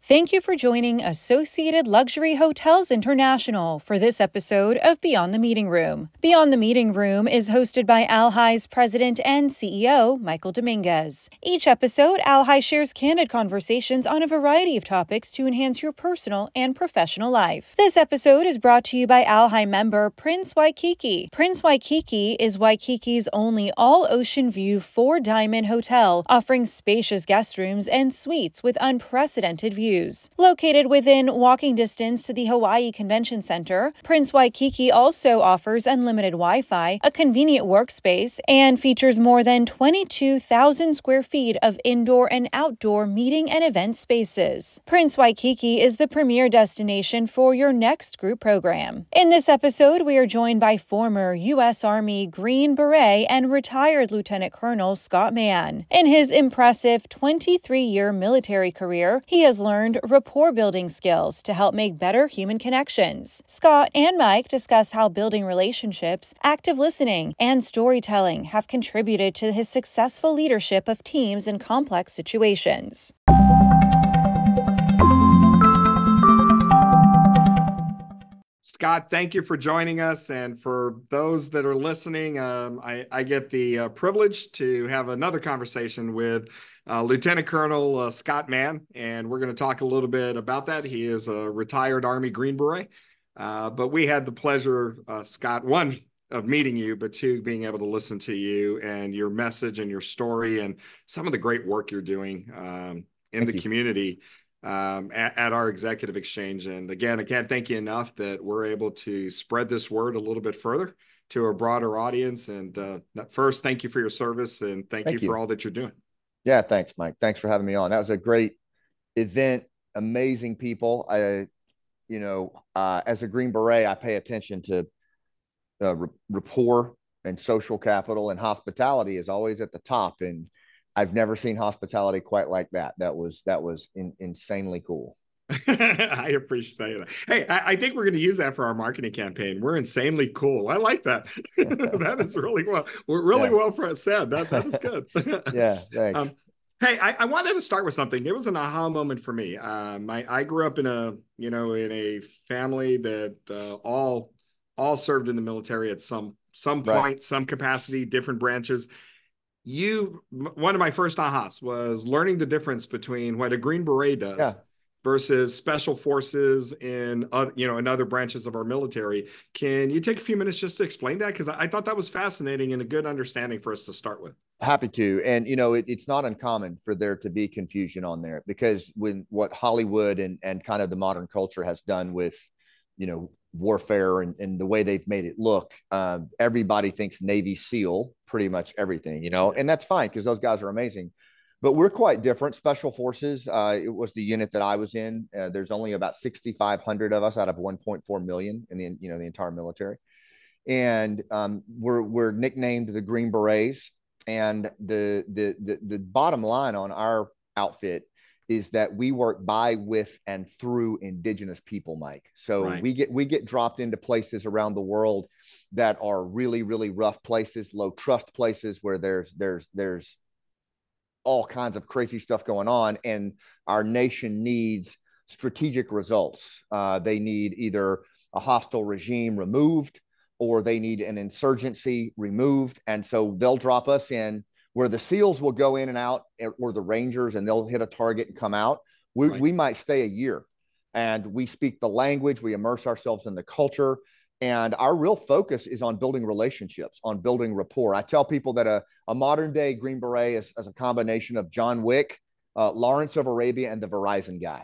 Thank you for joining Associated Luxury Hotels International for this episode of Beyond the Meeting Room. Beyond the Meeting Room is hosted by Alhigh's President and CEO, Michael Dominguez. Each episode, Alhigh shares candid conversations on a variety of topics to enhance your personal and professional life. This episode is brought to you by Alhigh member Prince Waikiki. Prince Waikiki is Waikiki's only all-ocean view 4-diamond hotel, offering spacious guest rooms and suites with unprecedented views. Located within walking distance to the Hawaii Convention Center, Prince Waikiki also offers unlimited Wi-Fi, a convenient workspace, and features more than 22,000 square feet of indoor and outdoor meeting and event spaces. Prince Waikiki is the premier destination for your next group program. In this episode, we are joined by former U.S. Army Green Beret and retired Lieutenant Colonel Scott Mann. In his impressive 23-year military career, he has learned rapport building skills to help make better human connections. Scott and Mike discuss how building relationships, active listening, and storytelling have contributed to his successful leadership of teams in complex situations. Scott, thank you for joining us. And for those that are listening, I get the privilege to have another conversation with Lieutenant Colonel Scott Mann, and we're going to talk a little bit about that. He is a retired Army Green Beret, but we had the pleasure, Scott, one, of meeting you, but two, being able to listen to you and your message and your story and some of the great work you're doing in the community at our executive exchange. And again, I can't thank you enough that we're able to spread this word a little bit further to a broader audience. And first, thank you for your service, and thank you for all that you're doing. Yeah, thanks, Mike. Thanks for having me on. That was a great event. Amazing people. As a Green Beret, I pay attention to rapport and social capital, and hospitality is always at the top. And I've never seen hospitality quite like that. That was insanely cool. I appreciate that. Hey, I think we're going to use that for our marketing campaign. We're insanely cool. I like that. That is really well. We're really well said. That is good. Yeah, thanks. Hey, I wanted to start with something. It was an aha moment for me. I grew up in a family that all served in the military at some point, some capacity, different branches. One of my first ahas was learning the difference between what a Green Beret does versus special forces in other branches of our military. Can you take a few minutes just to explain that? Because I thought that was fascinating and a good understanding for us to start with. Happy to. And, it's not uncommon for there to be confusion on there, because when what Hollywood and kind of the modern culture has done with, warfare and the way they've made it look, everybody thinks Navy SEAL, pretty much everything, and that's fine because those guys are amazing. But we're quite different. Special Forces, it was the unit that I was in. There's only about 6,500 of us out of 1.4 million in the entire military. And we're nicknamed the Green Berets. And the bottom line on our outfit is that we work by, with, and through Indigenous people, Mike. So we get dropped into places around the world that are really, really rough places, low trust places where there's all kinds of crazy stuff going on, and our nation needs strategic results. They need either a hostile regime removed, or they need an insurgency removed. And so they'll drop us in where the SEALs will go in and out, or the Rangers, and they'll hit a target and come out. We might stay a year, and we speak the language, we immerse ourselves in the culture. And our real focus is on building relationships, on building rapport. I tell people that a modern day Green Beret is a combination of John Wick, Lawrence of Arabia, and the Verizon guy.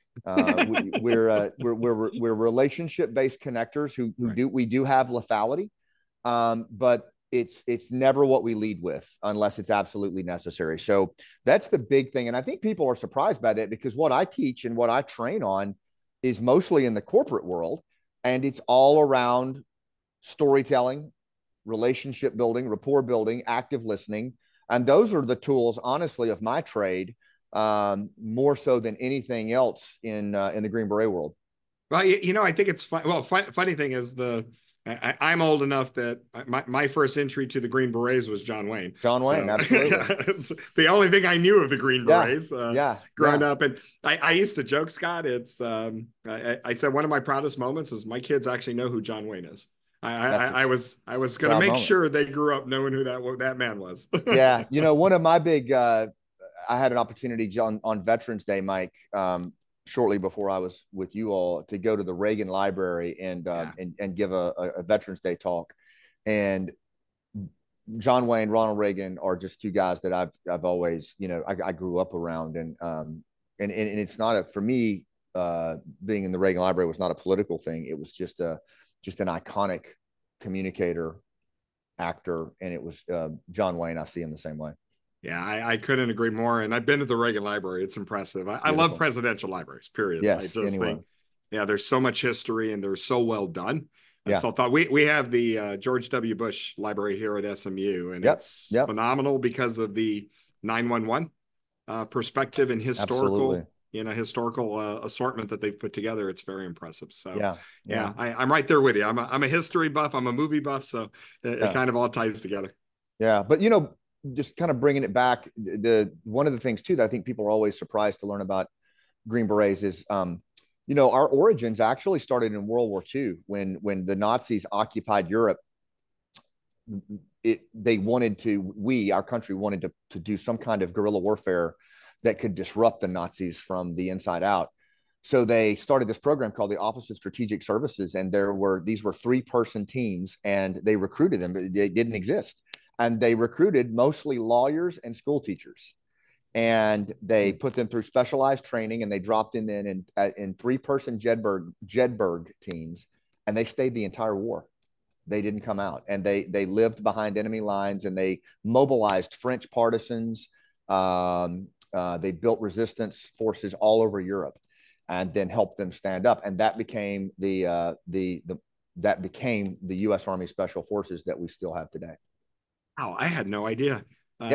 We're relationship based connectors we do have lethality, but it's never what we lead with unless it's absolutely necessary. So that's the big thing. And I think people are surprised by that, because what I teach and what I train on is mostly in the corporate world. And it's all around storytelling, relationship building, rapport building, active listening. And those are the tools, honestly, of my trade, more so than anything else in the Green Beret world. Well, I think it's fun. Well, funny thing is I'm old enough that my first entry to the Green Berets was John Wayne. John Wayne, So absolutely. it's the only thing I knew of the Green Yeah, Berets yeah, growing yeah. up. And I used to joke, Scott, it's I said one of my proudest moments is my kids actually know who John Wayne is. That's a I was going to proud make moment. sure they grew up knowing who that man was. Yeah, one of my big I had an opportunity on Veterans Day, Mike, shortly before I was with you all, to go to the Reagan Library and Yeah. and give a Veterans Day talk. And John Wayne, Ronald Reagan are just two guys that I've always, I grew up around. And it's not for me, being in the Reagan Library was not a political thing. It was just an iconic communicator, actor, and it was John Wayne. I see him the same way. Yeah, I couldn't agree more. And I've been to the Reagan Library. It's impressive. I love presidential libraries, period. I Yes, just anyway. think, yeah, there's so much history and they're so well done. I Yeah. still thought we have the George W. Bush Library here at SMU, and it's phenomenal because of the 911 perspective and Absolutely. historical assortment that they've put together. It's very impressive. So Yeah. I'm right there with you. I'm a history buff. I'm a movie buff. So it kind of all ties together. Yeah. But, just kind of bringing it back, one of the things too that I think people are always surprised to learn about Green Berets is, our origins actually started in World War II when the Nazis occupied Europe. Our country wanted to do some kind of guerrilla warfare that could disrupt the Nazis from the inside out. So they started this program called the Office of Strategic Services, and these were 3-person teams, and they recruited them. They didn't exist, and they recruited mostly lawyers and school teachers, and they put them through specialized training, and they dropped them in 3-person Jedburgh teams, and they stayed the entire war. They didn't come out, and they lived behind enemy lines, and they mobilized French partisans. They built resistance forces all over Europe, and then helped them stand up, and that became the U.S. Army Special Forces that we still have today. Oh, I had no idea. Yep.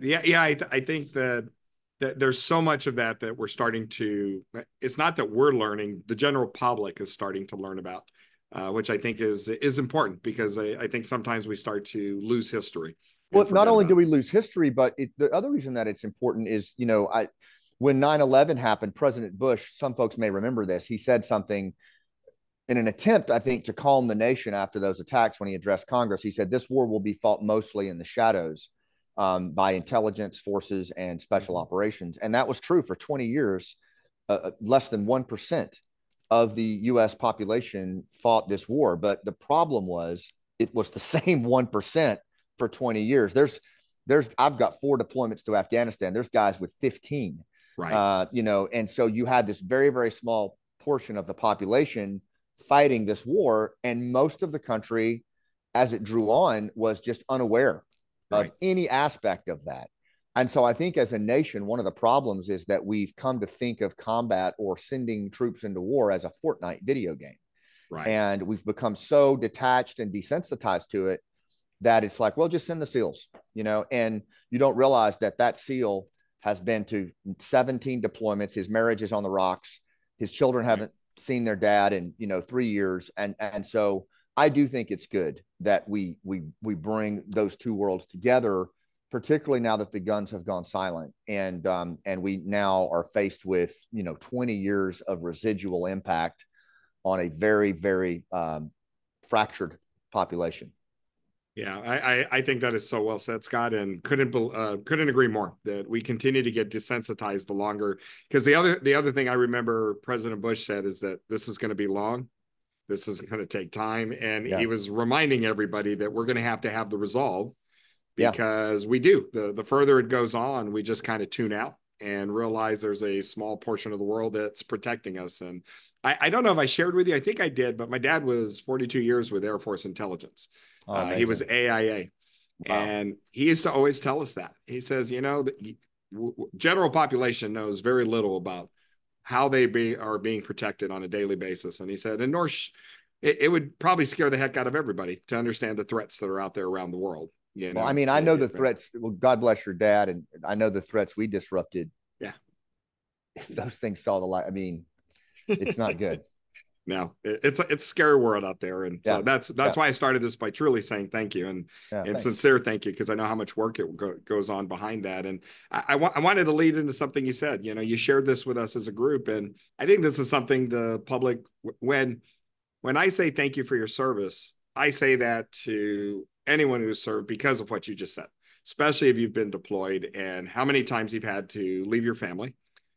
I think that there's so much of that we're starting to. It's not that we're learning; the general public is starting to learn about, which I think is important, because I think sometimes we start to lose history. Well, not only do we lose history, but the other reason that it's important is, when 9/11 happened, President Bush, some folks may remember this, he said something in an attempt, I think, to calm the nation after those attacks. When he addressed Congress, he said, this war will be fought mostly in the shadows, by intelligence forces and special operations. And that was true for 20 years. Less than 1% of the U.S. population fought this war. But the problem was, it was the same 1% for 20 years. I've got 4 deployments to Afghanistan. There's guys with 15. Right. And so you had this very, very small portion of the population fighting this war, and most of the country, as it drew on, was just unaware of any aspect of that. And so I think as a nation, one of the problems is that we've come to think of combat or sending troops into war as a Fortnite video game. Right. And we've become so detached and desensitized to it that it's like, well, just send the SEALs, and you don't realize that SEAL has been to 17 deployments. His marriage is on the rocks. His children haven't seen their dad in 3 years, and so I do think it's good that we bring those two worlds together, particularly now that the guns have gone silent, and we now are faced with 20 years of residual impact on a very, very fractured population. Yeah, I think that is so well said, Scott, and couldn't agree more that we continue to get desensitized the longer. Because the other thing I remember President Bush said is that this is going to be long, this is going to take time, and he was reminding everybody that we're going to have the resolve, because we do. The further it goes on, we just kind of tune out and realize there's a small portion of the world that's protecting us. And I don't know if I shared with you, I think I did, but my dad was 42 years with Air Force Intelligence. He was AIA. Wow. And he used to always tell us that. He says, the general population knows very little about how they are being protected on a daily basis. And he said, and it would probably scare the heck out of everybody to understand the threats that are out there around the world. Well, I mean, I know the threats. Well, God bless your dad. And I know the threats we disrupted. Yeah. If those things saw the light, I mean, it's not good. No, it's a scary world out there, and so that's why I started this by truly saying thank you and sincere thank you, because I know how much work goes on behind that. And I wanted to lead into something you said. You shared this with us as a group, and I think this is something the public, when I say thank you for your service, I say that to anyone who's served because of what you just said, especially if you've been deployed and how many times you've had to leave your family.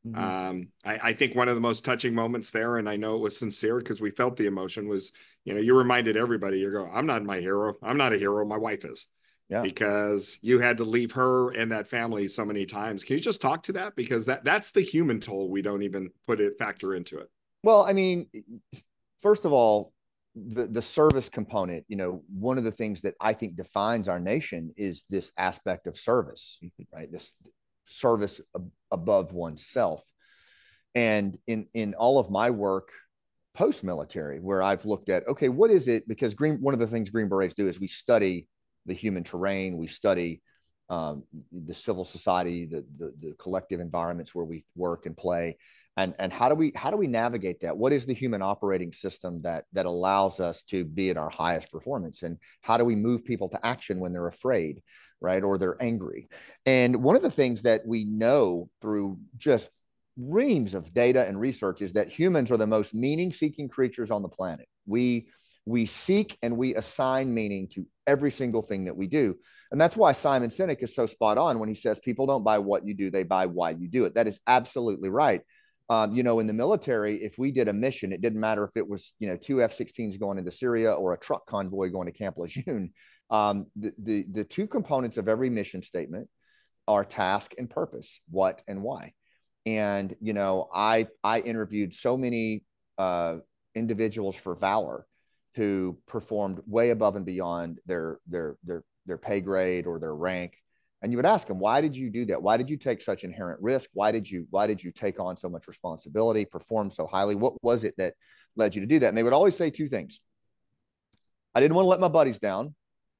I think one of the most touching moments there, and I know it was sincere because we felt the emotion, was, you reminded everybody, I'm not my hero. I'm not a hero. My wife is. Yeah. Because you had to leave her and that family so many times. Can you just talk to that? Because that's the human toll. We don't even factor into it. Well, I mean, first of all, the service component, one of the things that I think defines our nation is this aspect of service, right? This service above oneself. And in all of my work post-military, where I've looked at, okay, what is it? Because one of the things Green Berets do is we study the human terrain, we study the civil society, the collective environments where we work and play, and how do we navigate that? What is the human operating system that allows us to be at our highest performance, and how do we move people to action when they're afraid, right, or they're angry? And one of the things that we know through just reams of data and research is that humans are the most meaning-seeking creatures on the planet. We seek and we assign meaning to every single thing that we do. And that's why Simon Sinek is so spot on when he says people don't buy what you do, they buy why you do it. That is absolutely right. In the military, if we did a mission, it didn't matter if it was, 2 F-16s going into Syria or a truck convoy going to Camp Lejeune. The two components of every mission statement are task and purpose, what and why. And, I interviewed so many individuals for Valor who performed way above and beyond their pay grade or their rank. And you would ask them, why did you do that? Why did you take such inherent risk? Why did you take on so much responsibility, perform so highly? What was it that led you to do that? And they would always say two things. I didn't want to let my buddies down,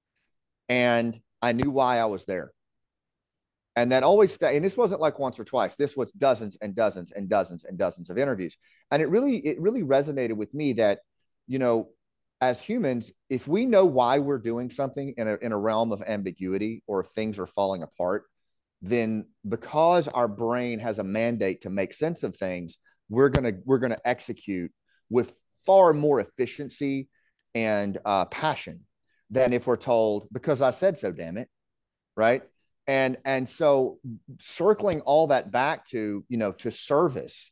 and I knew why I was there. And that always stayed. And this wasn't like once or twice. This was dozens and dozens and dozens and dozens of interviews. And it really resonated with me that, as humans, if we know why we're doing something in a realm of ambiguity, or if things are falling apart, then because our brain has a mandate to make sense of things, we're gonna execute with far more efficiency and passion than if we're told, because I said so, damn it, right? And so circling all that back to to service,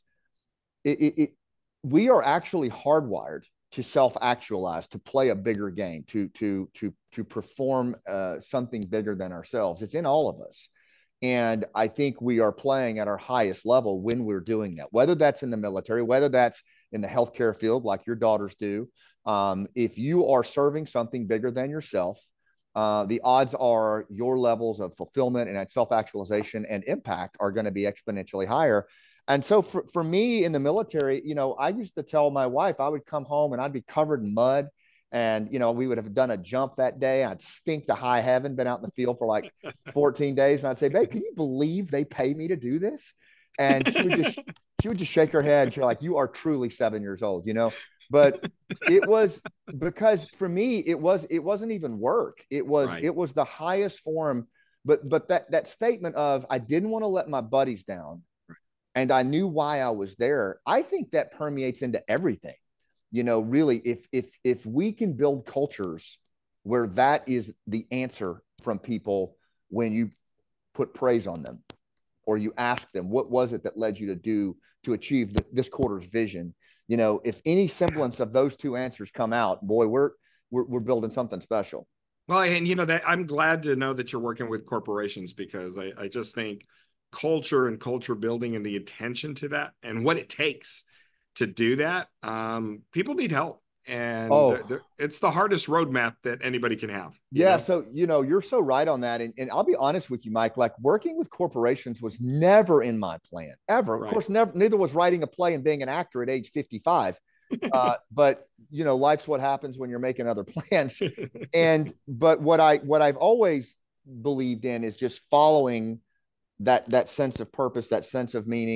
we are actually hardwired to self-actualize, to play a bigger game, to perform something bigger than ourselves. It's in all of us. And I think we are playing at our highest level when we're doing that, whether that's in the military, whether that's in the healthcare field, like your daughters do. If you are serving something bigger than yourself, the odds are your levels of fulfillment and self-actualization and impact are going to be exponentially higher. And so for me in the military, I used to tell my wife, I would come home and I'd be covered in mud, and, we would have done a jump that day. I'd stink to high heaven, been out in the field for like 14 days. And I'd say, babe, can you believe they pay me to do this? And she would just shake her head. She's like, you are truly 7 years old, but it was because for me, it wasn't even work. It was the highest form. But that statement of, I didn't want to let my buddies down, and I knew why I was there, I think that permeates into everything. Really, if we can build cultures where that is the answer from people when you put praise on them, or you ask them, what was it that led you to achieve this quarter's vision? If any semblance of those two answers come out, boy, we're building something special. Well, and that I'm glad to know that you're working with corporations, because I just think culture and culture building and the attention to that and what it takes to do that, people need help, and it's the hardest roadmap that anybody can have. Yeah. So, you're so right on that. And I'll be honest with you, Mike, like working with corporations was never in my plan, ever. Right. Of course, neither was writing a play and being an actor at age 55. But life's what happens when you're making other plans. But what I've always believed in is just following that sense of purpose, that sense of meaning,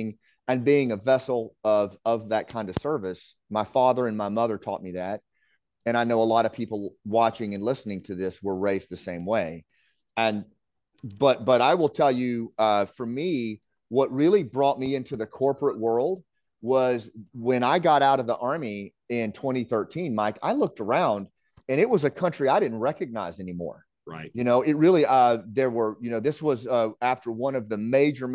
and being a vessel of that kind of service. My father and my mother taught me that. And I know a lot of people watching and listening to this were raised the same way. And but I will tell you, for me, what really brought me into the corporate world was when I got out of the Army in 2013, Mike. I looked around and it was a country I didn't recognize anymore. Right. You know, it really, there were, you know, this was after one of the major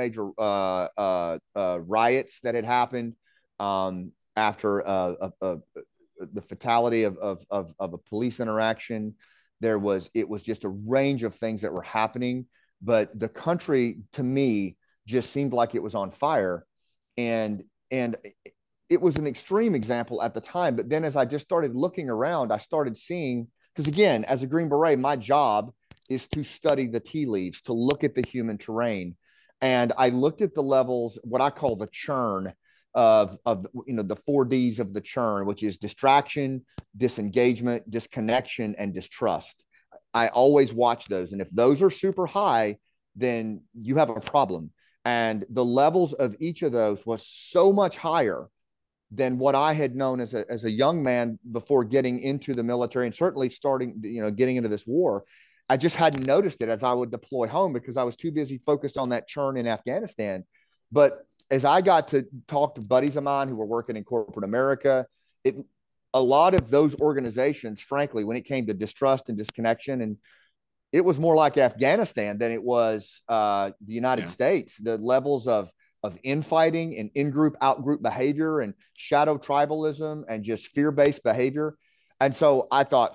riots that had happened, after the fatality of a police interaction. It was just a range of things that were happening, but the country to me just seemed like it was on fire. And it was an extreme example at the time. But then as I just started looking around, I started seeing, because again, as a Green Beret, my job is to study the tea leaves, to look at the human terrain. And I looked at the levels, what I call the churn of you know, the 4Ds of the churn, which is distraction, disengagement, disconnection, and distrust. I always watch those. And if those are super high, then you have a problem. And the levels of each of those was so much higher than what I had known as a young man before getting into the military, and certainly starting, you know, getting into this war. I just hadn't noticed it as I would deploy home because I was too busy focused on that churn in Afghanistan. But as I got to talk to buddies of mine who were working in corporate America, a lot of those organizations, frankly, when it came to distrust and disconnection, and it was more like Afghanistan than it was the United States. The levels of infighting and in-group, out-group behavior and shadow tribalism and just fear-based behavior. And so I thought,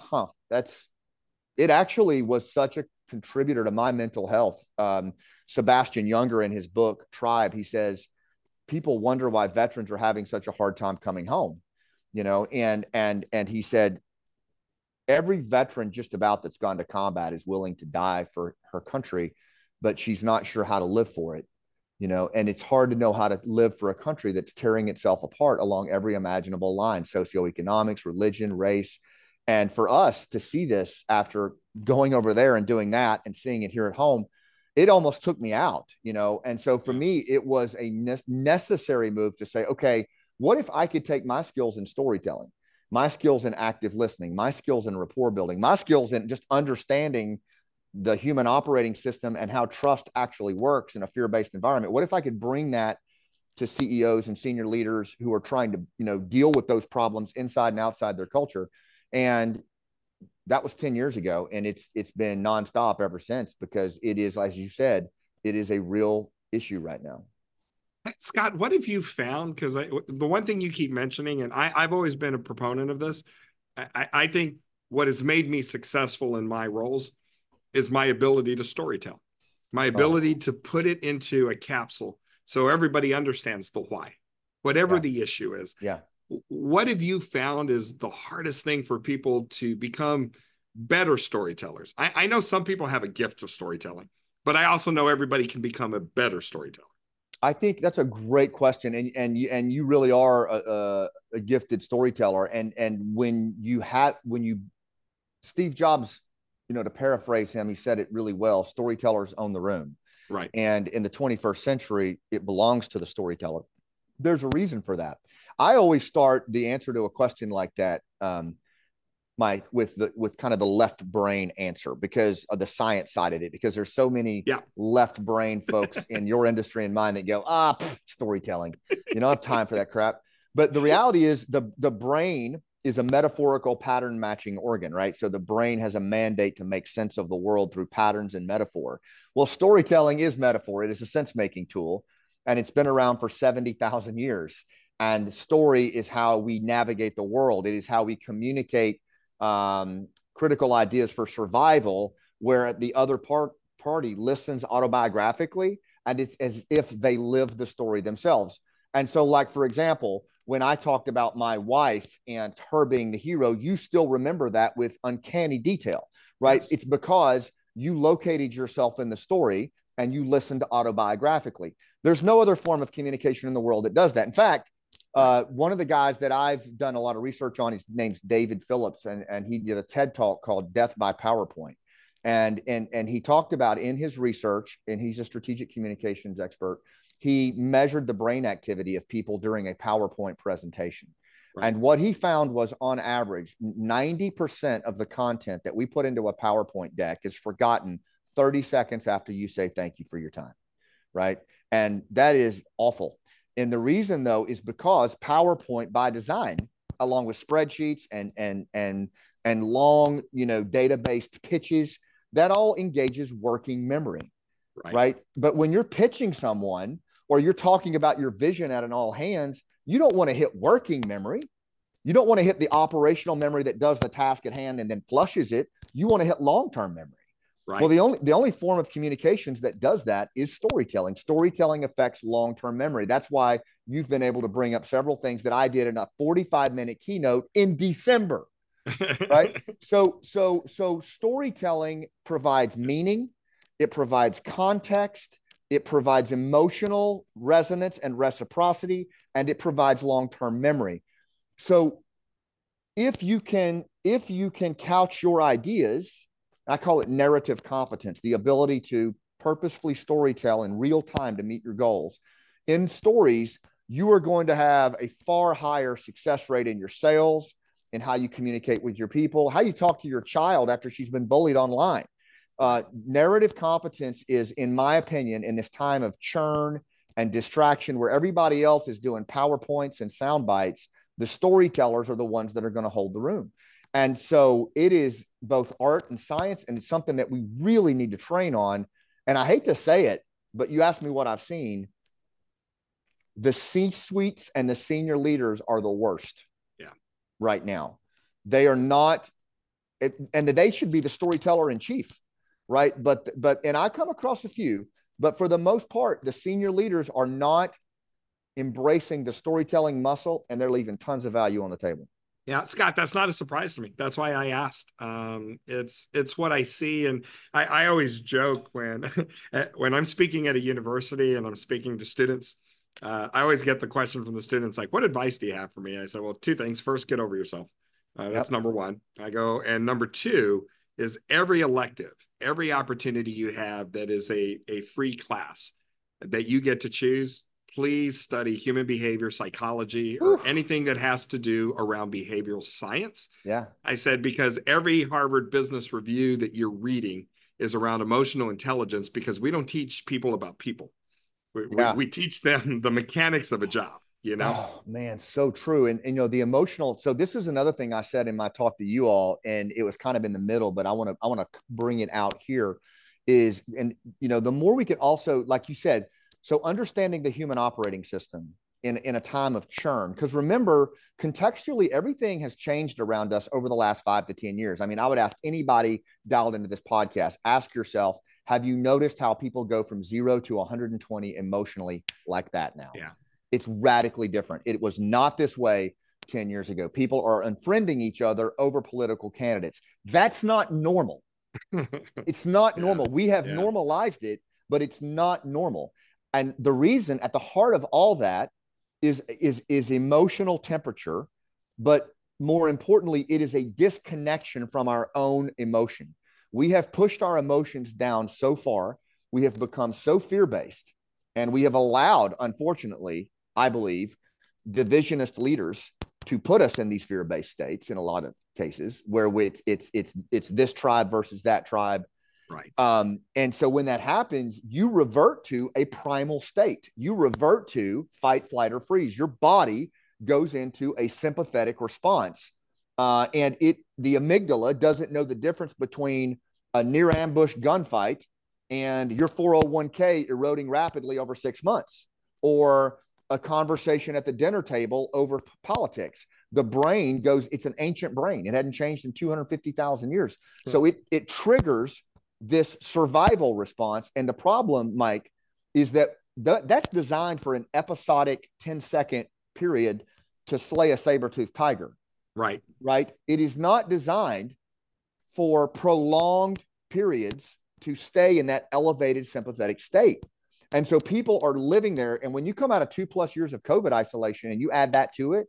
it actually was such a contributor to my mental health. Sebastian Junger, in his book, Tribe, he says, people wonder why veterans are having such a hard time coming home, you know, and he said, every veteran just about that's gone to combat is willing to die for her country, but she's not sure how to live for it, you know, and it's hard to know how to live for a country that's tearing itself apart along every imaginable line, socioeconomics, religion, race. And for us to see this after going over there and doing that and seeing it here at home, it almost took me out, you know? And so for me, it was a necessary move to say, okay, what if I could take my skills in storytelling, my skills in active listening, my skills in rapport building, my skills in just understanding the human operating system and how trust actually works in a fear-based environment? What if I could bring that to CEOs and senior leaders who are trying to, you know, deal with those problems inside and outside their culture? And that was 10 years ago. And it's been nonstop ever since, because it is, as you said, it is a real issue right now. Scott, what have you found? Because the one thing you keep mentioning, and I've always been a proponent of this, I think what has made me successful in my roles is my ability to storytell, my ability to put it into a capsule so everybody understands the why, whatever the issue is. Yeah. What have you found is the hardest thing for people to become better storytellers? I know some people have a gift of storytelling, but I also know everybody can become a better storyteller. I think that's a great question, and you really are a gifted storyteller. And when you Steve Jobs, you know, to paraphrase him, he said it really well: storytellers own the room. Right. And in the 21st century, it belongs to the storyteller. There's a reason for that. I always start the answer to a question like that, Mike, with kind of the left brain answer, because of the science side of it, because there's so many left brain folks in your industry and mine that go, storytelling. You don't have time for that crap. But the reality is the brain is a metaphorical pattern matching organ, right? So the brain has a mandate to make sense of the world through patterns and metaphor. Well, storytelling is metaphor. It is a sense-making tool, and it's been around for 70,000 years. And story is how we navigate the world. It is how we communicate critical ideas for survival, where the other party listens autobiographically, and it's as if they live the story themselves. And so, like, for example, when I talked about my wife and her being the hero, you still remember that with uncanny detail, right? Yes. It's because you located yourself in the story and you listened autobiographically. There's no other form of communication in the world that does that. In fact, one of the guys that I've done a lot of research on, his name's David Phillips, and he did a TED Talk called Death by PowerPoint. And he talked about in his research, and he's a strategic communications expert, he measured the brain activity of people during a PowerPoint presentation. Right. And what he found was, on average, 90% of the content that we put into a PowerPoint deck is forgotten 30 seconds after you say thank you for your time, right? And that is awful. And the reason, though, is because PowerPoint by design, along with spreadsheets and long, data-based pitches, that all engages working memory, right? But when you're pitching someone or you're talking about your vision at an all hands, you don't want to hit working memory. You don't want to hit the operational memory that does the task at hand and then flushes it. You want to hit long-term memory. Right. Well, the only form of communications that does that is storytelling. Storytelling affects long-term memory. That's why you've been able to bring up several things that I did in a 45-minute keynote in December, right? So storytelling provides meaning. It provides context. It provides emotional resonance and reciprocity, and it provides long-term memory. So if you can couch your ideas, I call it narrative competence, the ability to purposefully storytell in real time to meet your goals. In stories, you are going to have a far higher success rate in your sales, in how you communicate with your people, how you talk to your child after she's been bullied online. Narrative competence is, in my opinion, in this time of churn and distraction where everybody else is doing PowerPoints and sound bites, the storytellers are the ones that are going to hold the room. And so it is both art and science, and it's something that we really need to train on. And I hate to say it, but you asked me what I've seen. The C-suites and the senior leaders are the worst right now. They are not, and they should be the storyteller in chief, right? But and I come across a few, but for the most part, the senior leaders are not embracing the storytelling muscle, and they're leaving tons of value on the table. Yeah, Scott, that's not a surprise to me. That's why I asked. It's what I see, and I always joke when when I'm speaking at a university and I'm speaking to students. I always get the question from the students like, "What advice do you have for me?" I say, "Well, two things. First, get over yourself. That's number one." I go, and number two is every elective, every opportunity you have that is a free class that you get to choose. Please study human behavior psychology or anything that has to do around behavioral science. Yeah. I said, because every Harvard Business Review that you're reading is around emotional intelligence, because we don't teach people about people. We teach them the mechanics of a job, Oh, man, so true. And the emotional. So this is another thing I said in my talk to you all, and it was kind of in the middle, but I want to bring it out here is, and the more we can also, like you said, so understanding the human operating system in a time of churn, because remember, contextually, everything has changed around us over the last 5 to 10 years. I mean, I would ask anybody dialed into this podcast, ask yourself, have you noticed how people go from 0 to 120 emotionally like that now? Yeah. It's radically different. It was not this way 10 years ago. People are unfriending each other over political candidates. That's not normal. It's not normal. We have normalized it, but it's not normal. And the reason at the heart of all that is emotional temperature, but more importantly, it is a disconnection from our own emotion. We have pushed our emotions down so far. We have become so fear-based, and we have allowed, unfortunately, I believe, divisionist leaders to put us in these fear-based states in a lot of cases where it's this tribe versus that tribe. Right. And so when that happens, you revert to a primal state. You revert to fight, flight, or freeze. Your body goes into a sympathetic response. And the amygdala doesn't know the difference between a near ambush gunfight and your 401k eroding rapidly over 6 months, or a conversation at the dinner table over politics. The brain goes, it's an ancient brain. It hadn't changed in 250,000 years. Yeah. So it triggers this survival response. And the problem, Mike, is that that's designed for an episodic 10-second period to slay a saber-toothed tiger. Right. Right. It is not designed for prolonged periods to stay in that elevated sympathetic state. And so people are living there. And when you come out of 2+ years of COVID isolation and you add that to it,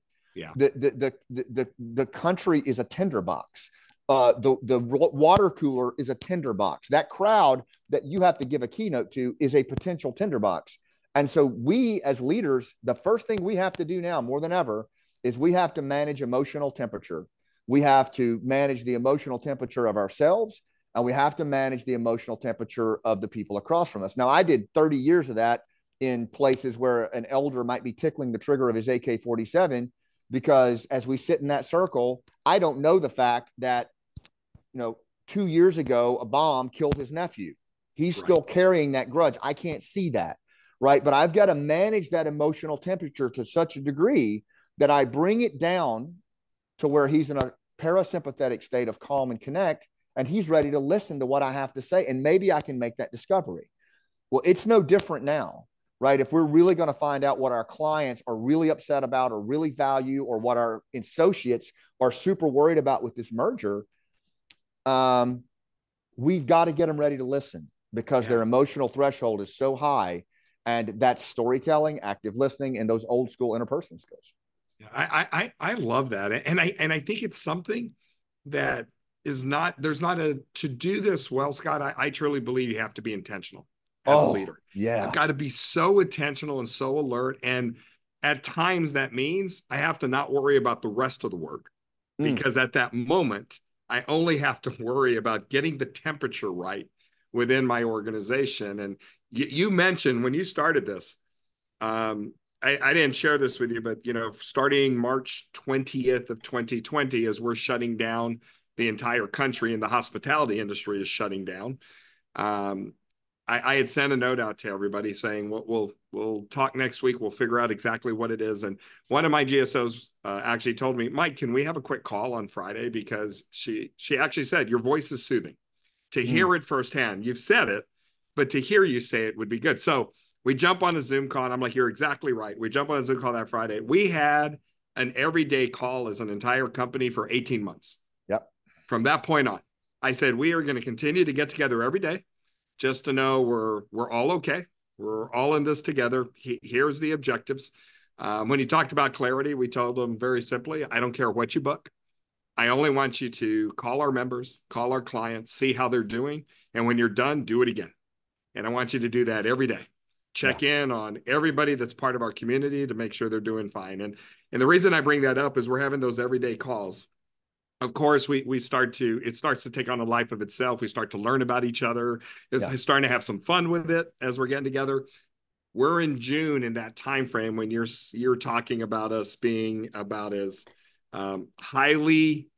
the country is a tinderbox. The water cooler is a tinderbox. That crowd that you have to give a keynote to is a potential tinderbox. And so we as leaders, the first thing we have to do now more than ever is we have to manage emotional temperature. We have to manage the emotional temperature of ourselves, and we have to manage the emotional temperature of the people across from us. Now, I did 30 years of that in places where an elder might be tickling the trigger of his AK-47, because as we sit in that circle, I don't know the fact that, 2 years ago, a bomb killed his nephew. He's still carrying that grudge. I can't see that, right? But I've got to manage that emotional temperature to such a degree that I bring it down to where he's in a parasympathetic state of calm and connect, and he's ready to listen to what I have to say. And maybe I can make that discovery. Well, it's no different now, right? If we're really going to find out what our clients are really upset about or really value, or what our associates are super worried about with this merger, we've got to get them ready to listen, because their emotional threshold is so high. And that's storytelling, active listening, and those old school interpersonal skills. I love that. And I think it's something that is not, there's not a, to do this well, Scott, I truly believe you have to be intentional as a leader. Yeah. I've got to be so intentional and so alert. And at times that means I have to not worry about the rest of the work, because at that moment, I only have to worry about getting the temperature right within my organization. And you mentioned when you started this, I didn't share this with you, but, starting March 20th of 2020, as we're shutting down the entire country and the hospitality industry is shutting down, I had sent a note out to everybody saying, we'll talk next week. We'll figure out exactly what it is. And one of my GSOs actually told me, Mike, can we have a quick call on Friday? Because she actually said, your voice is soothing. To hear it firsthand, you've said it, but to hear you say it would be good. So we jump on a Zoom call, and I'm like, you're exactly right. We jump on a Zoom call that Friday. We had an everyday call as an entire company for 18 months. Yep. From that point on, I said, we are going to continue to get together every day just to know we're all okay. We're all in this together. Here's the objectives. When he talked about clarity, we told them very simply, I don't care what you book. I only want you to call our members, call our clients, see how they're doing. And when you're done, do it again. And I want you to do that every day. Check in on everybody that's part of our community to make sure they're doing fine. And the reason I bring that up is we're having those everyday calls. Of course, it starts to take on a life of itself. We start to learn about each other. It's starting to have some fun with it as we're getting together. We're in June, in that time frame when you're talking about us being about as highly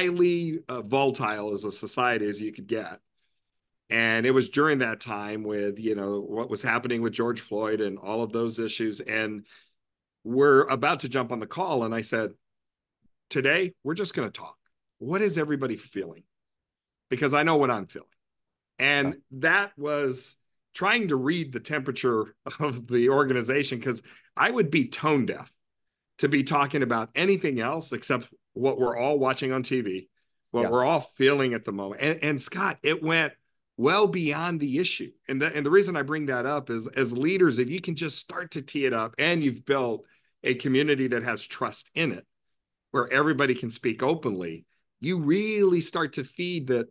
volatile as a society as you could get. And it was during that time with, what was happening with George Floyd and all of those issues. And we're about to jump on the call. And I said, today, we're just going to talk. What is everybody feeling? Because I know what I'm feeling. And that was trying to read the temperature of the organization, because I would be tone deaf to be talking about anything else except what we're all watching on TV, what we're all feeling at the moment. And Scott, it went well beyond the issue. And the reason I bring that up is, as leaders, if you can just start to tee it up and you've built a community that has trust in it, where everybody can speak openly, you really start to feed that,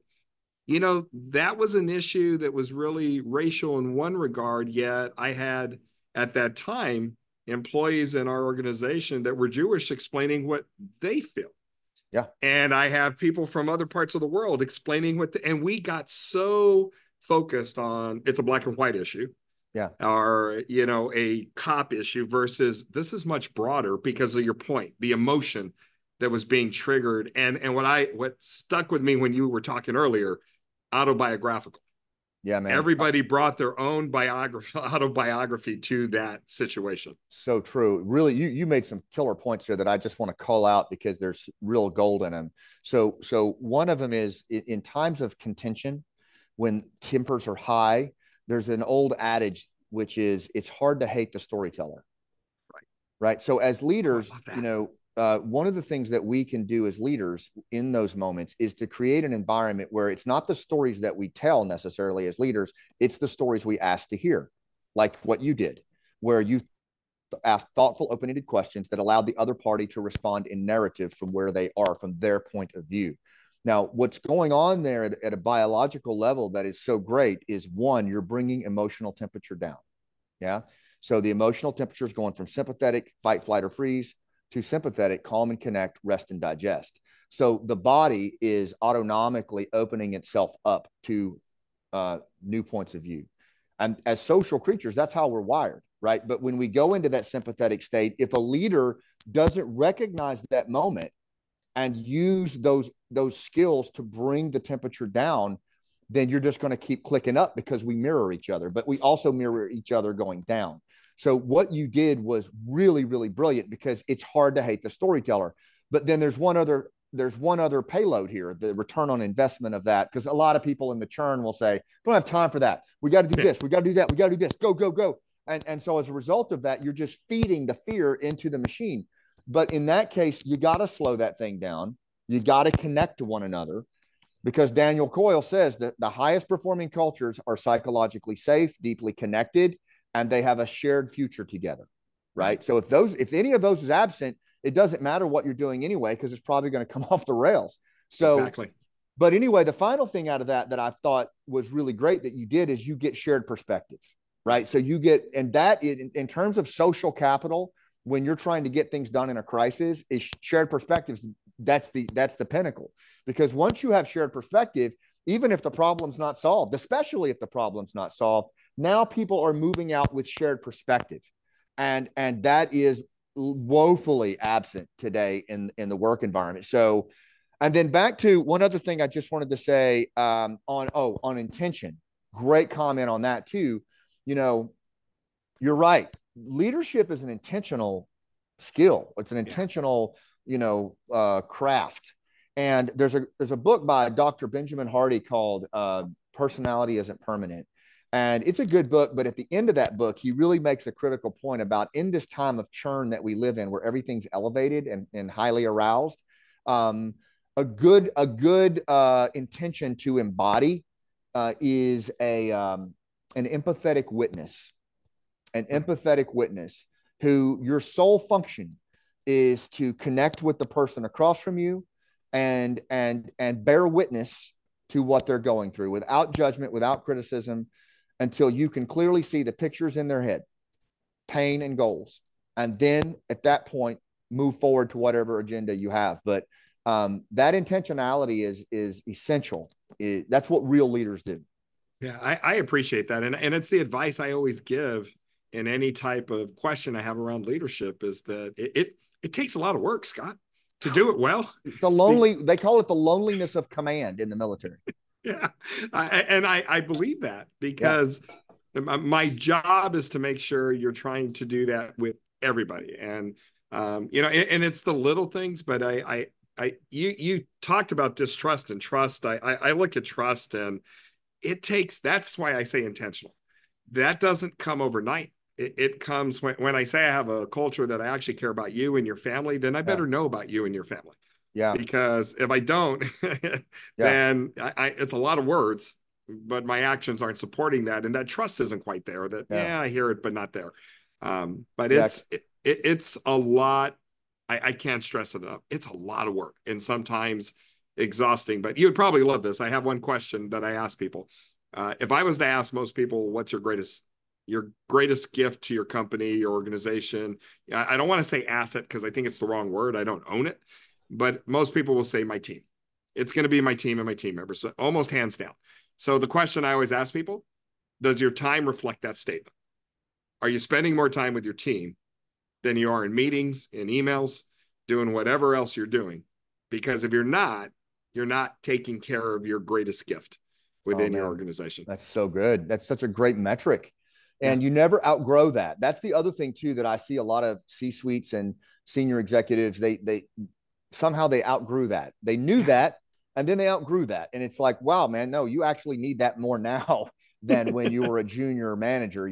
that was an issue that was really racial in one regard, yet I had at that time employees in our organization that were Jewish explaining what they feel. Yeah. And I have people from other parts of the world explaining and we got so focused on it's a black and white issue. Yeah. Or, a cop issue versus this is much broader because of your point, the emotion that was being triggered. And what stuck with me when you were talking earlier, autobiographical. Yeah, man. Everybody brought their own autobiography to that situation. So true. Really, you made some killer points here that I just want to call out because there's real gold in them. So one of them is in times of contention, when tempers are high, there's an old adage, which is it's hard to hate the storyteller. Right. So as leaders, one of the things that we can do as leaders in those moments is to create an environment where it's not the stories that we tell necessarily as leaders, it's the stories we ask to hear, like what you did, where you asked thoughtful, open-ended questions that allowed the other party to respond in narrative from where they are, from their point of view. Now, what's going on there at a biological level that is so great is, one, you're bringing emotional temperature down. Yeah. So the emotional temperature is going from sympathetic, fight, flight, or freeze, to sympathetic, calm and connect, rest and digest. So the body is autonomically opening itself up to new points of view. And as social creatures, that's how we're wired, right? But when we go into that sympathetic state, if a leader doesn't recognize that moment and use those skills to bring the temperature down, then you're just going to keep clicking up, because we mirror each other, but we also mirror each other going down. So what you did was really, really brilliant, because it's hard to hate the storyteller. But then there's one other payload here, the return on investment of that, because a lot of people in the churn will say, don't have time for that. We got to do this. We got to do that. We got to do this. Go, go, go. And so as a result of that, you're just feeding the fear into the machine. But in that case, you got to slow that thing down. You got to connect to one another, because Daniel Coyle says that the highest performing cultures are psychologically safe, deeply connected, and they have a shared future together, right? So if any of those is absent, it doesn't matter what you're doing anyway, because it's probably going to come off the rails. So exactly. But anyway, the final thing out of that I thought was really great that you did is you get shared perspectives, right? So you get, and that in terms of social capital, when you're trying to get things done in a crisis, is shared perspectives. That's the pinnacle, because once you have shared perspective, even if the problem's not solved, especially if the problem's not solved, now people are moving out with shared perspective. And that is woefully absent today in the work environment. So, and then back to one other thing I just wanted to say on intention. Great comment on that too. You're right. Leadership is an intentional skill. It's an intentional, craft. And there's a book by Dr. Benjamin Hardy called Personality Isn't Permanent. And it's a good book, but at the end of that book, he really makes a critical point about, in this time of churn that we live in, where everything's elevated and highly aroused, a good intention to embody is an empathetic witness. An empathetic witness who your sole function is to connect with the person across from you and bear witness to what they're going through, without judgment, without criticism, until you can clearly see the pictures in their head, pain and goals. And then at that point, move forward to whatever agenda you have. But that intentionality is essential. That's what real leaders do. Yeah, I appreciate that. And it's the advice I always give in any type of question I have around leadership, is that it takes a lot of work, Scott, to do it well. They call it the loneliness of command in the military. Yeah. I believe that, because my job is to make sure you're trying to do that with everybody. And, and it's the little things, but you talked about distrust and trust. I look at trust, and that's why I say intentional. That doesn't come overnight. It comes when I say I have a culture that I actually care about you and your family, then I better know about you and your family. Yeah. Because if I don't, then it's a lot of words, but my actions aren't supporting that. And that trust isn't quite there. I hear it, but not there. But it's a lot. I can't stress it enough. It's a lot of work, and sometimes exhausting, but you would probably love this. I have one question that I ask people. If I was to ask most people, what's your greatest gift to your company, your organization? I don't want to say asset, because I think it's the wrong word. I don't own it. But most people will say my team. It's going to be my team and my team members, so almost hands down. So the question I always ask people, does your time reflect that statement? Are you spending more time with your team than you are in meetings, in emails, doing whatever else you're doing? Because if you're not taking care of your greatest gift within your organization. That's so good. That's such a great metric. And you never outgrow that. That's the other thing too, that I see a lot of C-suites and senior executives, they somehow they outgrew that. They knew that, and then they outgrew that. And it's like, wow, man, no, you actually need that more now than when you were a junior manager,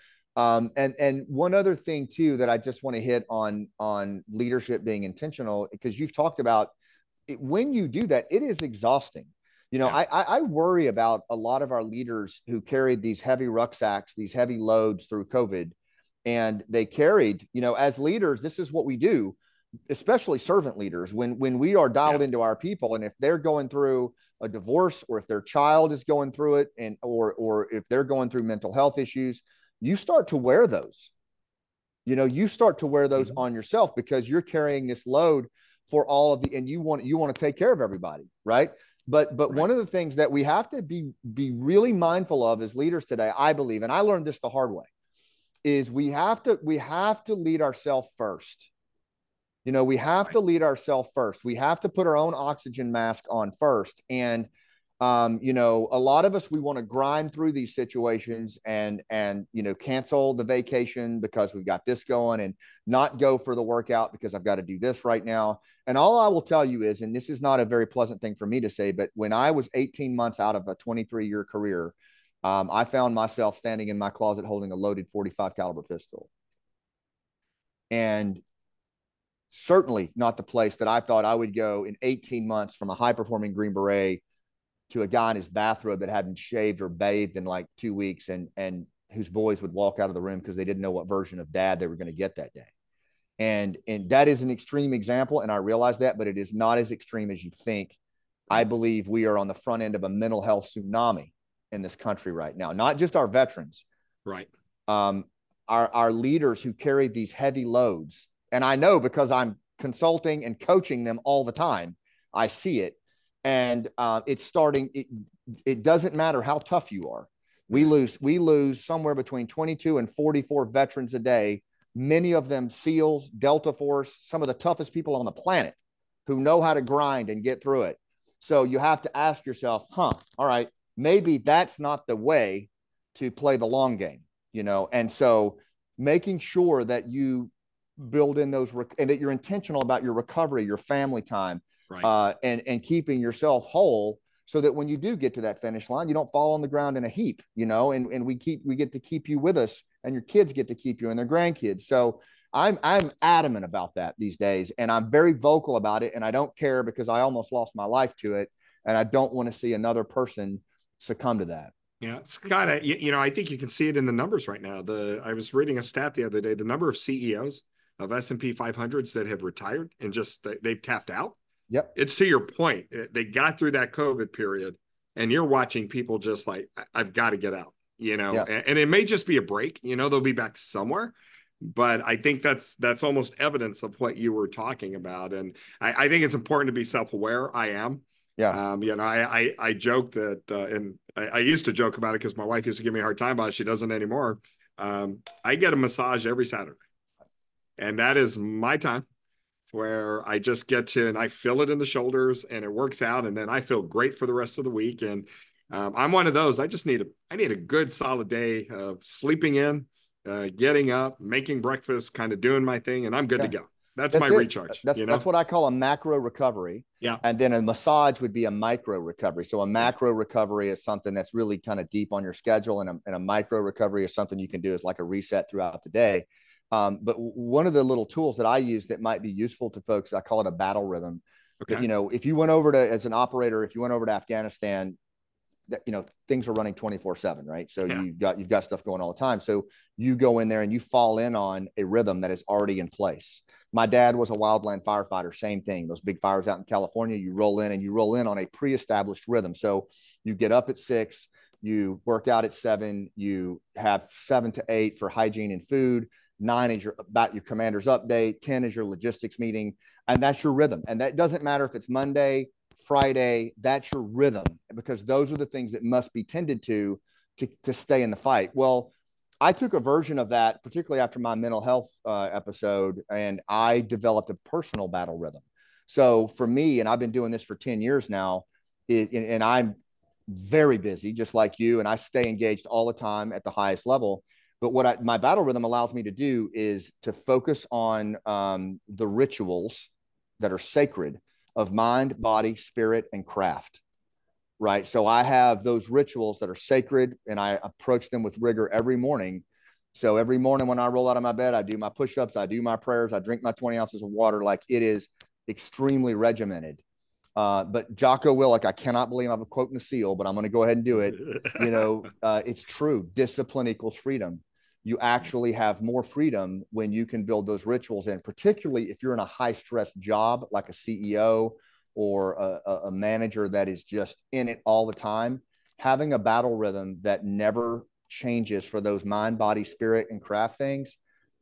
And one other thing too, that I just want to hit on leadership being intentional, because you've talked about it, when you do that, it is exhausting. I worry about a lot of our leaders who carried these heavy rucksacks, these heavy loads through COVID, and they carried, as leaders, this is what we do. Especially servant leaders, when we are dialed into our people, and if they're going through a divorce, or if their child is going through it, or if they're going through mental health issues, you start to wear those. You start to wear those on yourself because you're carrying this load for all of and you want to take care of everybody, right? But one of the things that we have to be really mindful of as leaders today, I believe, and I learned this the hard way, is we have to lead ourselves first. We have to lead ourselves first. We have to put our own oxygen mask on first. And a lot of us, we want to grind through these situations and cancel the vacation because we've got this going and not go for the workout because I've got to do this right now. And all I will tell you is, and this is not a very pleasant thing for me to say, but when I was 18 months out of a 23-year career, I found myself standing in my closet holding a loaded 45 caliber pistol. And certainly not the place that I thought I would go in 18 months from a high-performing Green Beret to a guy in his bathrobe that hadn't shaved or bathed in like 2 weeks and whose boys would walk out of the room because they didn't know what version of dad they were going to get that day. And that is an extreme example, and I realize that, but it is not as extreme as you think. I believe we are on the front end of a mental health tsunami in this country right now, not just our veterans. Right. Our leaders who carry these heavy loads, and I know because I'm consulting and coaching them all the time, I see it. And it's starting. It doesn't matter how tough you are. We lose somewhere between 22 and 44 veterans a day. Many of them SEALs, Delta Force, some of the toughest people on the planet who know how to grind and get through it. So you have to ask yourself, all right, maybe that's not the way to play the long game, And so making sure that you build in those and that you're intentional about your recovery, your family time. Right. And keeping yourself whole so that when you do get to that finish line, you don't fall on the ground in a heap, and we get to keep you with us, and your kids get to keep you and their grandkids. So I'm adamant about that these days, and I'm very vocal about it, and I don't care because I almost lost my life to it, and I don't want to see another person succumb to that. Yeah, it's kind of, I think you can see it in the numbers right now. I was reading a stat the other day, the number of CEOs of S&P 500s that have retired and just they've tapped out. Yep. It's to your point. They got through that COVID period, and you're watching people just like, I've got to get out, Yep. and it may just be a break, they'll be back somewhere. But I think that's almost evidence of what you were talking about. And I think it's important to be self-aware. I am. Yeah. I joke that, and I used to joke about it because my wife used to give me a hard time about it. She doesn't anymore. I get a massage every Saturday, and that is my time where I just get to, and I feel it in the shoulders and it works out. And then I feel great for the rest of the week. And I'm one of those, I need a good solid day of sleeping in, getting up, making breakfast, kind of doing my thing, and I'm good to go. That's my recharge. That's what I call a macro recovery. Yeah. And then a massage would be a micro recovery. So a macro recovery is something that's really kind of deep on your schedule. And a micro recovery is something you can do as like a reset throughout the day. But one of the little tools that I use that might be useful to folks, I call it a battle rhythm. Okay. That, if you went over to, as an operator, if you went over to Afghanistan, that, things are running 24/7, right? So you've got stuff going all the time. So you go in there and you fall in on a rhythm that is already in place. My dad was a wildland firefighter, same thing. Those big fires out in California, you roll in on a pre-established rhythm. So you get up at 6, you work out at 7, you have 7 to 8 for hygiene and food. 9 is about your commander's update. 10 is your logistics meeting. And that's your rhythm. And that doesn't matter if it's Monday, Friday, that's your rhythm, because those are the things that must be tended to stay in the fight. Well, I took a version of that, particularly after my mental health episode, and I developed a personal battle rhythm. So for me, and I've been doing this for 10 years now, and I'm very busy, just like you, and I stay engaged all the time at the highest level. But what my battle rhythm allows me to do is to focus on the rituals that are sacred of mind, body, spirit, and craft, right? So I have those rituals that are sacred, and I approach them with rigor every morning. So every morning when I roll out of my bed, I do my push-ups, I do my prayers, I drink my 20 ounces of water. Like, it is extremely regimented. But Jocko Willink, I cannot believe I'm quoting a SEAL, but I'm going to go ahead and do it. It's true. Discipline equals freedom. You actually have more freedom when you can build those rituals in, particularly if you're in a high stress job, like a CEO or a manager that is just in it all the time. Having a battle rhythm that never changes for those mind, body, spirit, and craft things,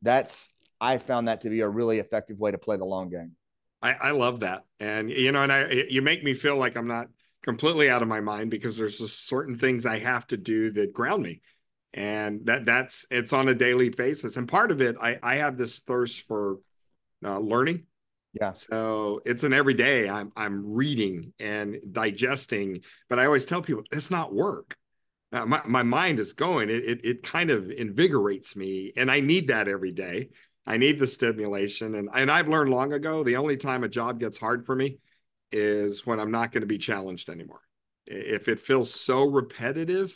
I found that to be a really effective way to play the long game. I love that. And, you make me feel like I'm not completely out of my mind, because there's just certain things I have to do that ground me. And it's on a daily basis. And part of it, I have this thirst for learning. Yeah. So it's an everyday I'm reading and digesting, but I always tell people it's not work. My mind is going. It kind of invigorates me, and I need that every day. I need the stimulation, and I've learned long ago the only time a job gets hard for me is when I'm not going to be challenged anymore. If it feels so repetitive,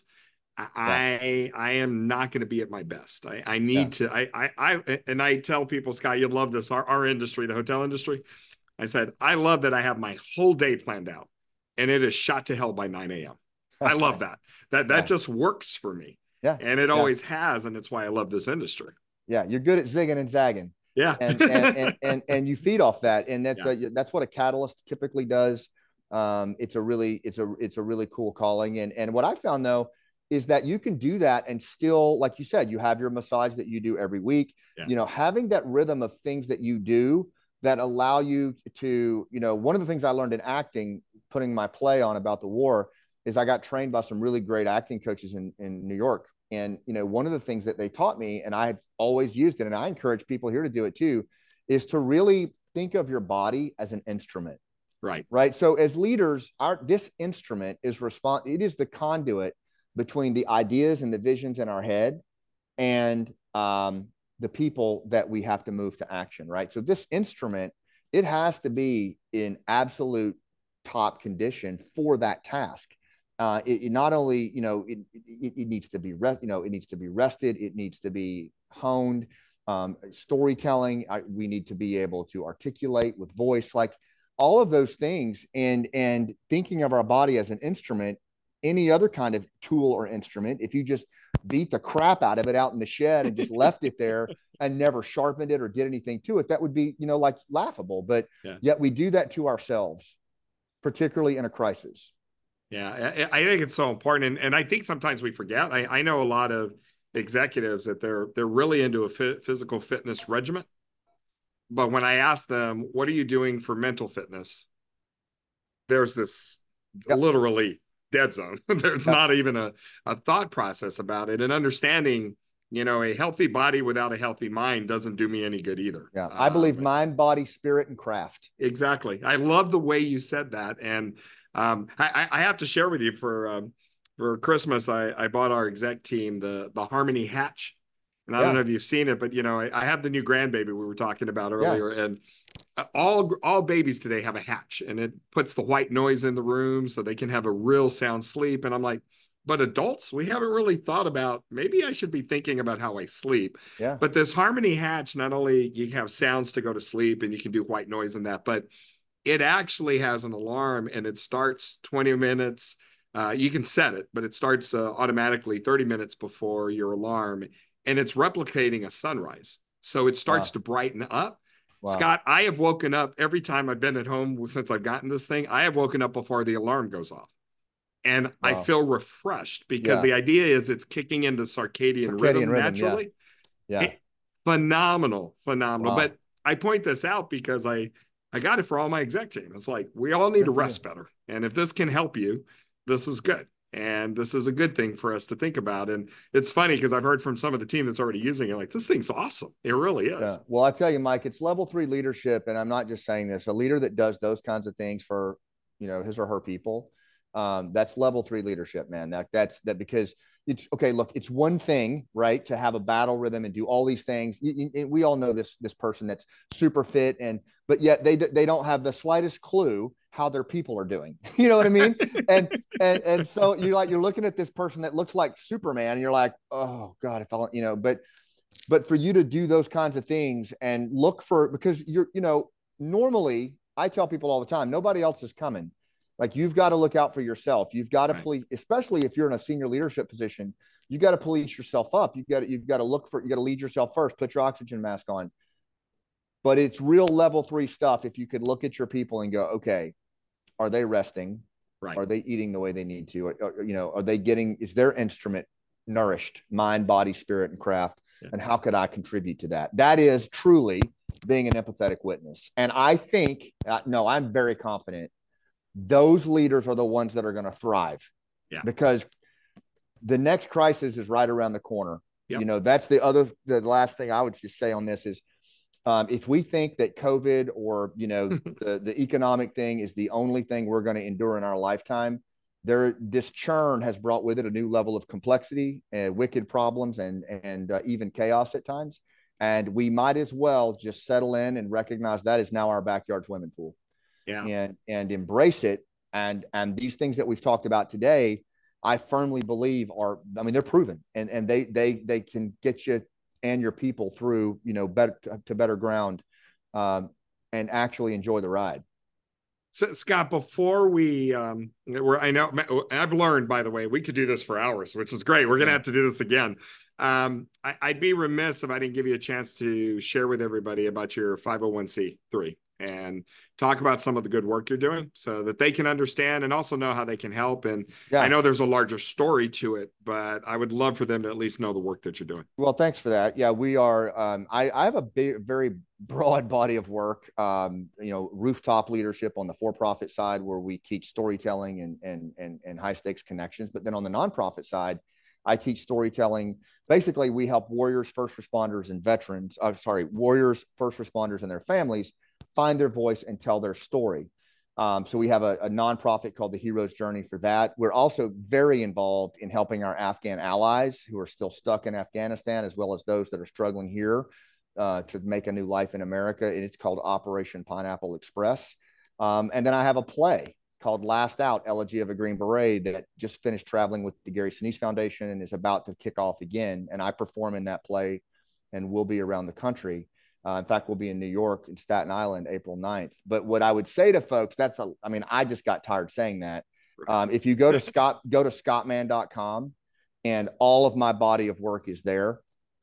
I am not going to be at my best. I need to. I tell people, Scott, you'll love this. Our industry, the hotel industry. I said, I love that I have my whole day planned out, and it is shot to hell by 9 a.m. I love that. That just works for me. Yeah. And it always has. And it's why I love this industry. Yeah. You're good at zigging and zagging. Yeah. And you feed off that. And that's what a catalyst typically does. It's a really cool calling. And what I found though, is that you can do that and still, like you said, you have your massage that you do every week, having that rhythm of things that you do that allow you to, one of the things I learned in acting, putting my play on about the war, is I got trained by some really great acting coaches in New York. And, one of the things that they taught me, and I had always used it, and I encourage people here to do it too, is to really think of your body as an instrument. Right. So as leaders, this instrument is it is the conduit between the ideas and the visions in our head and the people that we have to move to action. Right. So this instrument, it has to be in absolute top condition for that task. It not only, it needs to be, it needs to be rested. It needs to be honed. Storytelling. We need to be able to articulate with voice, like all of those things. And thinking of our body as an instrument, any other kind of tool or instrument, if you just beat the crap out of it out in the shed and just left it there and never sharpened it or did anything to it, that would be, like laughable. But yet we do that to ourselves, particularly in a crisis. Yeah, I think it's so important. And I think sometimes we forget. I know a lot of executives that they're really into a physical fitness regimen. But when I ask them, what are you doing for mental fitness? There's this literally dead zone. There's not even a thought process about it. And understanding, a healthy body without a healthy mind doesn't do me any good either. Yeah, I believe mind, body, spirit, and craft. Exactly. I love the way you said that. And I have to share with you for Christmas, I bought our exec team the Harmony Hatch. And I don't know if you've seen it, but I have the new grandbaby we were talking about earlier, and all babies today have a hatch, and it puts the white noise in the room so they can have a real sound sleep. And I'm like, but adults, we haven't really thought about, maybe I should be thinking about how I sleep. Yeah. But this Harmony Hatch, not only you have sounds to go to sleep and you can do white noise and that, but it actually has an alarm, and it starts 20 minutes. You can set it, but it starts automatically 30 minutes before your alarm, and it's replicating a sunrise. So it starts to brighten up. Wow. Scott, I have woken up every time I've been at home since I've gotten this thing. I have woken up before the alarm goes off, and I feel refreshed because the idea is it's kicking into circadian rhythm naturally. Yeah. Phenomenal. Wow. But I point this out because I got it for all my exec team. It's like, we all need to rest better. And if this can help you, this is good. And this is a good thing for us to think about. And it's funny because I've heard from some of the team that's already using it, like, this thing's awesome. It really is. Yeah. Well, I tell you, Mike, it's level 3 leadership. And I'm not just saying this, a leader that does those kinds of things for, his or her people. That's level 3 leadership, man. That's because it's okay. Look, it's one thing, right, to have a battle rhythm and do all these things. We all know this person that's super fit, but yet they don't have the slightest clue how their people are doing. You know what I mean? and so you're looking at this person that looks like Superman, and you're like, oh God, if I, but for you to do those kinds of things and look for, because normally I tell people all the time, nobody else is coming. Like, you've got to look out for yourself. You've got to police, especially if you're in a senior leadership position, you got to police yourself up. You got to lead yourself first, put your oxygen mask on. But it's real level 3 stuff. If you could look at your people and go, okay, are they resting? Right. Are they eating the way they need to? Are they getting, is their instrument nourished, mind, body, spirit, and craft. Yeah. And how could I contribute to that? That is truly being an empathetic witness. And I think, no, I'm very confident those leaders are the ones that are going to thrive. Yeah. Because the next crisis is right around the corner. Yep. That's the last thing I would just say on this is, if we think that COVID or, the economic thing is the only thing we're going to endure in our lifetime, this churn has brought with it a new level of complexity, wicked problems, and even chaos at times. And we might as well just settle in and recognize that is now our backyard swimming pool. Yeah. And embrace it. And these things that we've talked about today, I firmly believe they're proven, and they can get you and your people through, better ground, and actually enjoy the ride. So, Scott, before I know I've learned, by the way, we could do this for hours, which is great. We're going to have to do this again. I'd be remiss if I didn't give you a chance to share with everybody about your 501c3 and talk about some of the good work you're doing so that they can understand and also know how they can help. And I know there's a larger story to it, but I would love for them to at least know the work that you're doing. Well, thanks for that. Yeah, we are. I have a very broad body of work, rooftop leadership on the for-profit side, where we teach storytelling and high stakes connections. But then on the nonprofit side, I teach storytelling. Basically, we help warriors, first responders, and warriors, first responders, and their families find their voice and tell their story. So we have a nonprofit called The Hero's Journey for that. We're also very involved in helping our Afghan allies who are still stuck in Afghanistan, as well as those that are struggling here to make a new life in America. And it's called Operation Pineapple Express. And then I have a play called Last Out, Elegy of a Green Beret, that just finished traveling with the Gary Sinise Foundation and is about to kick off again. And I perform in that play and will be around the country. In fact, we'll be in New York and Staten Island, April 9th. But what I would say to folks, I just got tired saying that. If you go to scottmann.com, and all of my body of work is there.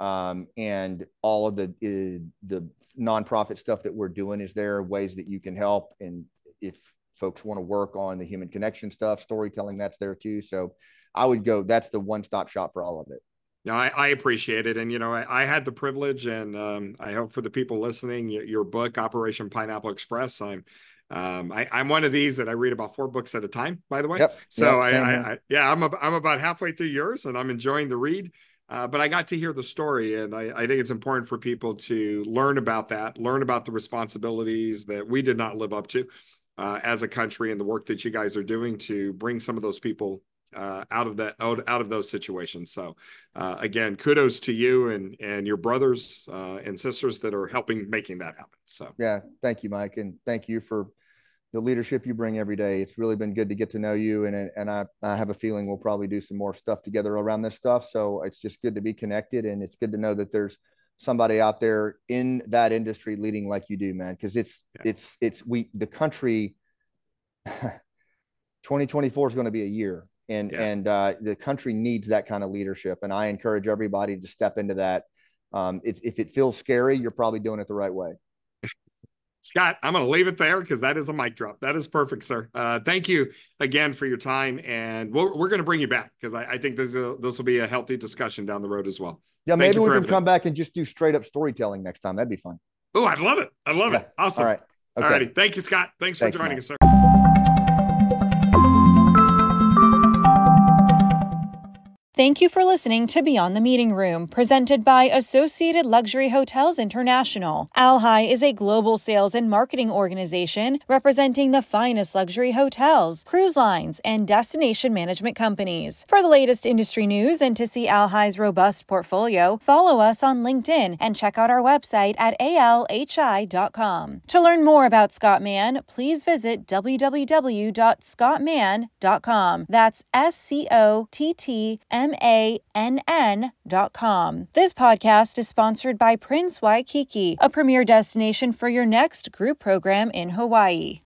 And all of the nonprofit stuff that we're doing is there, ways that you can help. And if folks want to work on the human connection stuff, storytelling, that's there too. So I would go, that's the one-stop shop for all of it. No, I appreciate it. And, I had the privilege, and I hope for the people listening, your book, Operation Pineapple Express, I'm one of these that I read about 4 books at a time, by the way. Yep. So I'm about halfway through yours, and I'm enjoying the read. But I got to hear the story, and I think it's important for people to learn about the responsibilities that we did not live up to as a country, and the work that you guys are doing to bring some of those people out of those situations. So again, kudos to you and your brothers and sisters that are helping making that happen. So yeah, thank you, Mike, and thank you for the leadership you bring every day. It's really been good to get to know you, and I have a feeling we'll probably do some more stuff together around this stuff. So it's just good to be connected, and it's good to know that there's somebody out there in that industry leading like you do, man. Because the country 2024 is going to be a year. And the country needs that kind of leadership. And I encourage everybody to step into that. If it feels scary, you're probably doing it the right way. Scott, I'm going to leave it there because that is a mic drop. That is perfect, sir. Thank you again for your time. And we're going to bring you back because I think this will be a healthy discussion down the road as well. Yeah, maybe we can come back and just do straight up storytelling next time. That'd be fun. Oh, I'd love it. I love it. Awesome. All right. Okay. All righty. Thank you, Scott. Thanks for joining us, sir. Thank you for listening to Beyond the Meeting Room, presented by Associated Luxury Hotels International. ALHI is a global sales and marketing organization representing the finest luxury hotels, cruise lines, and destination management companies. For the latest industry news and to see ALHI's robust portfolio, follow us on LinkedIn and check out our website at alhi.com. To learn more about Scott Mann, please visit www.scottmann.com. That's SCOTTMANN.com. This podcast is sponsored by Prince Waikiki, a premier destination for your next group program in Hawaii.